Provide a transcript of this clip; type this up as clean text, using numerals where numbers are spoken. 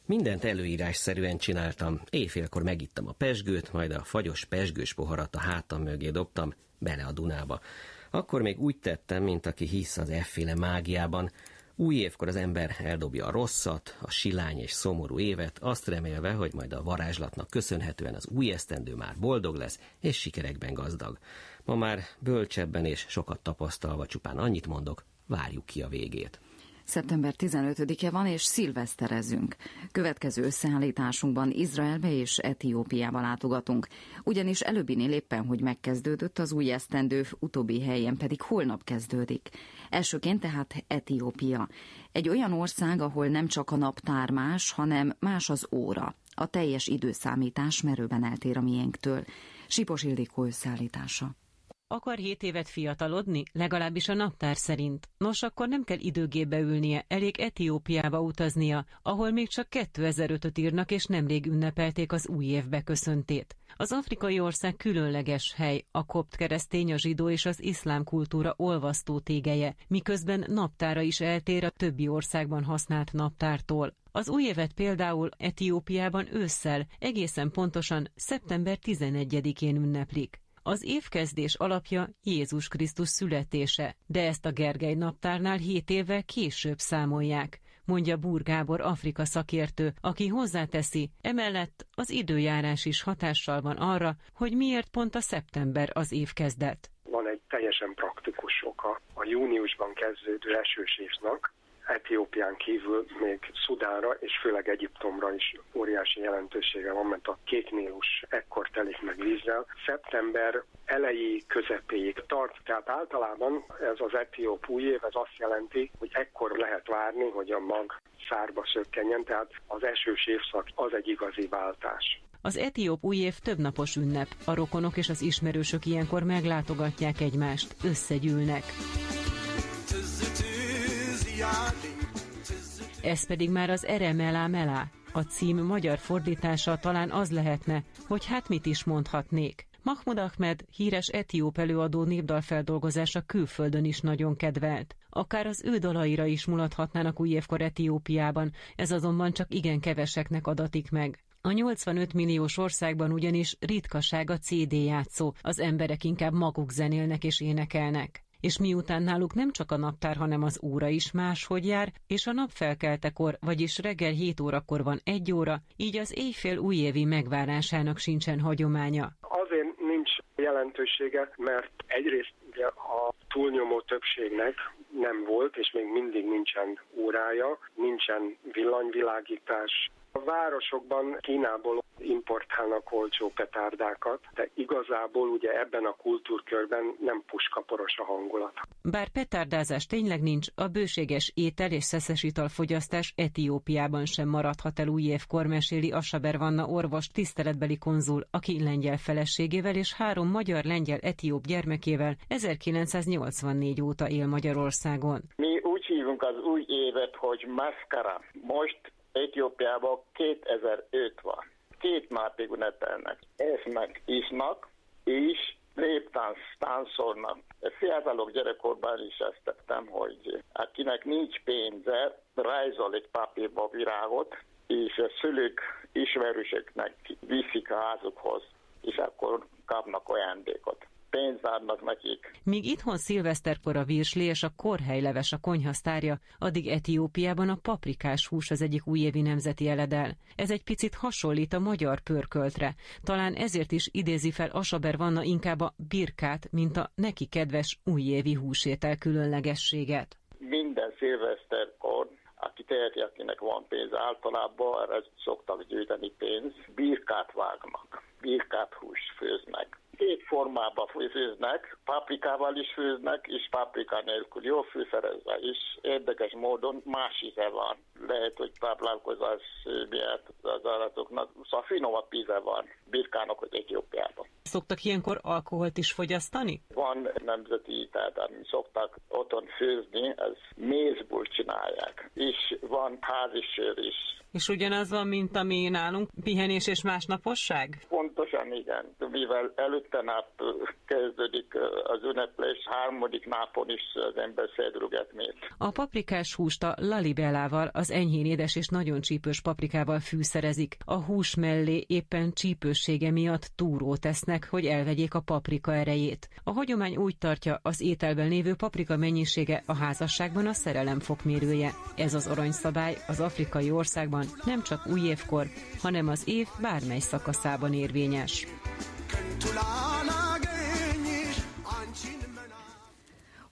Mindent előírásszerűen csináltam, éjfélkor megittam a pezsgőt, majd a fagyos pezsgős poharat a hátam mögé dobtam, bele a Dunába. Akkor még úgy tettem, mint aki hisz az efféle mágiában. Új évkor az ember eldobja a rosszat, a silány és szomorú évet, azt remélve, hogy majd a varázslatnak köszönhetően az új esztendő már boldog lesz, és sikerekben gazdag. Ma már bölcsebben és sokat tapasztalva csupán annyit mondok, várjuk ki a végét. Szeptember 15-e van, és szilveszterezünk. Következő összeállításunkban Izraelbe és Etiópiába látogatunk. Ugyanis előbbinél éppen, hogy megkezdődött az új esztendő, utóbbi helyen pedig holnap kezdődik. Elsőként tehát Etiópia. Egy olyan ország, ahol nem csak a naptár más, hanem más az óra. A teljes időszámítás merőben eltér a miénktől. Sipos Ildikó összeállítása. Akar 7 évet fiatalodni? Legalábbis a naptár szerint. Nos, akkor nem kell időgépbe ülnie, elég Etiópiába utaznia, ahol még csak 2005-öt írnak, és nemrég ünnepelték az új év beköszöntét. Az afrikai ország különleges hely, a kopt keresztény, a zsidó és az iszlám kultúra olvasztó tégelye, miközben naptára is eltér a többi országban használt naptártól. Az új évet például Etiópiában ősszel, egészen pontosan szeptember 11-én ünneplik. Az évkezdés alapja Jézus Krisztus születése, de ezt a Gergely naptárnál 7 évvel később számolják, mondja Búr Gábor Afrika szakértő, aki hozzáteszi, emellett az időjárás is hatással van arra, hogy miért pont a szeptember az évkezdet. Van egy teljesen praktikus oka a júniusban kezdődő esős évnek. Etiópián kívül még Szudánra és főleg Egyiptomra is óriási jelentősége van, mert a Kék Nílus ekkor telik meg vízzel. Szeptember elejé közepéig tart, tehát általában ez az etióp új év, ez azt jelenti, hogy ekkor lehet várni, hogy a mag szárba szökkenjen, tehát az esős évszak az egy igazi váltás. Az etióp új év többnapos ünnep, a rokonok és az ismerősök ilyenkor meglátogatják egymást, összegyűlnek. Ez pedig már az Eremela Mela. A cím magyar fordítása talán az lehetne, hogy hát mit is mondhatnék. Mahmud Ahmed, híres etióp előadó népdalfeldolgozása külföldön is nagyon kedvelt. Akár az ő dalaira is mulathatnának újévkor Etiópiában, ez azonban csak igen keveseknek adatik meg. A 85 milliós országban ugyanis ritkaság a CD játszó, az emberek inkább maguk zenélnek és énekelnek. És miután náluk nem csak a naptár, hanem az óra is máshogy jár, és a nap felkeltekor, vagyis reggel 7 órakor van 1 óra, így az éjfél újévi megvárásának sincsen hagyománya. Azért nincs jelentősége, mert egyrészt ugye a túlnyomó többségnek nem volt, és még mindig nincsen órája, nincsen villanyvilágítás. A városokban Kínából importálnak olcsó petárdákat, de igazából ugye ebben a kultúrkörben nem puskaporos a hangulat. Bár petárdázás tényleg nincs, a bőséges étel és szeszes italfogyasztás Etiópiában sem maradhat el újévkor, meséli Asaber Vanna orvos, tiszteletbeli konzul, aki lengyel feleségével és 3 magyar-lengyel etióp gyermekével 1984 óta él Magyarországon. Mi úgy hívunk az új évet, hogy Maszkara. Most Etiópiában 2005 van. 2 napig ünnepelnek. Esznek, isznak, és léptáncolnak. Fiatalok gyerekkorban is ezt tettem, hogy akinek nincs pénze, rajzol egy papírba virágot, és a szülők ismerősöknek viszik a házukhoz, és akkor kapnak ajándékot. Pénzt adnak nekik. Míg itthon szilveszterkor a virsli és a korhelyleves a konyhasztárja, addig Etiópiában a paprikás hús az egyik újévi nemzeti eledel. Ez egy picit hasonlít a magyar pörköltre. Talán ezért is idézi fel Asaber Vanna inkább a birkát, mint a neki kedves újévi húsétel különlegességet. Minden szilveszterkor, aki teheti, akinek van pénz, általában erre szoktak gyűjteni pénzt, birkát vágnak, birkát húst főznek. 2 formában főznek, paprikával is főznek, és paprika nélkül jó főszerezve is. Érdekes módon más íze van. Lehet, hogy táplálkozás miatt az állatoknak, szóval finomabb íze van birkának az Etiópiában. Szoktak ilyenkor alkoholt is fogyasztani? Van nemzeti, tehát amit szoktak otthon főzni, ez mézből csinálják. És van házi sör is. És ugyanaz van, mint ami nálunk, pihenés és másnaposság? Pontosan igen, mivel előtte nap kezdődik az ünneplés, harmadik napon is az ember szedruget mét. A paprikás húst a lalibellával, az enyhén édes és nagyon csípős paprikával fűszerezik. A hús mellé éppen csípőssége miatt túrót tesznek, hogy elvegyék a paprika erejét. A hagyomány úgy tartja, az ételben lévő paprika mennyisége a házasságban a szerelem fokmérője. Ez az aranyszabály az afrikai országban nem csak újévkor, hanem az év bármely szakaszában érvényes.